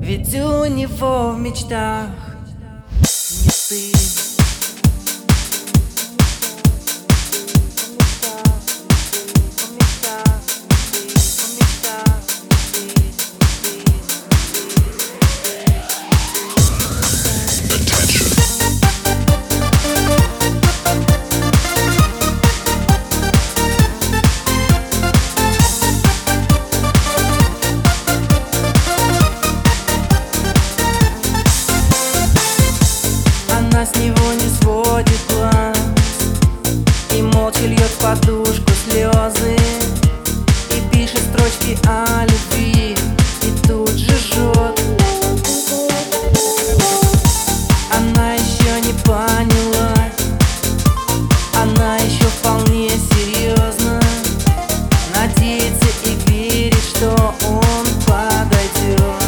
Ведь у него в мечтах не ты. Она с него не сводит глаз и молча льет в подушку слезы, и пишет строчки о любви, и тут же жжет. Она еще не поняла, она еще вполне серьезно надеется и верит, что он подойдет.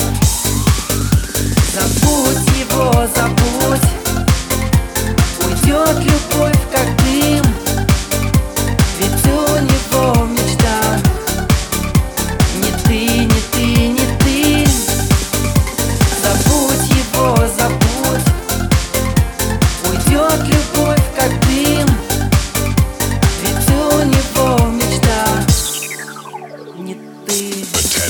Забудь его, забудь, уйдет любовь как дым, ведь у него в мечтах не ты, не ты, не ты. Забудь его, забудь, уйдет любовь как дым, ведь у него в мечтах не ты.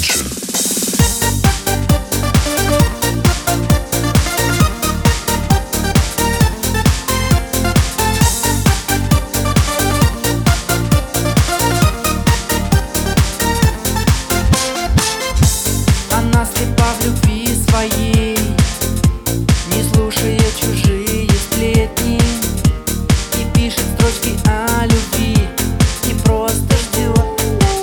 Она слепа в любви своей, не слушая чужие сплетни, и пишет строчки о любви, и просто ждет.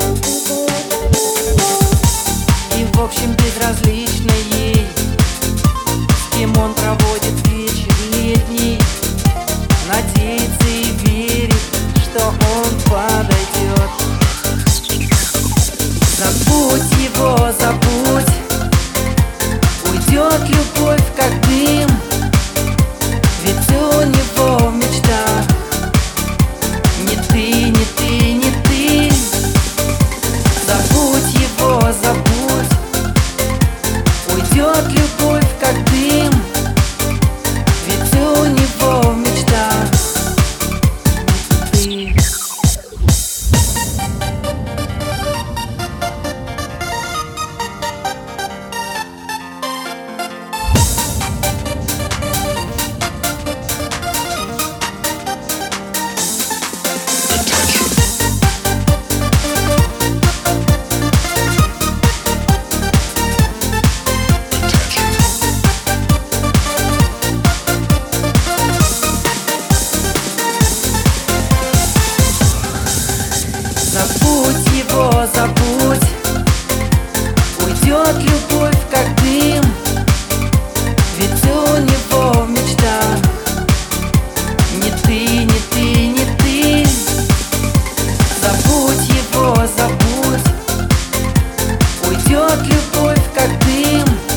И в общем безразлично ей, с кем он проводит вечер летний, надеется и верит, что он подойдет. Забудь его, забудь, уйдет любовь как дым, ведь у него в мечтах не ты, не ты, не ты. Забудь его, забудь, уйдет любовь как дым, ведь у него в мечтах не ты. Забудь его, забудь, уйдет любовь как дым, ведь у него в мечтах не ты, не ты, не ты. Забудь его, забудь, уйдет любовь как дым,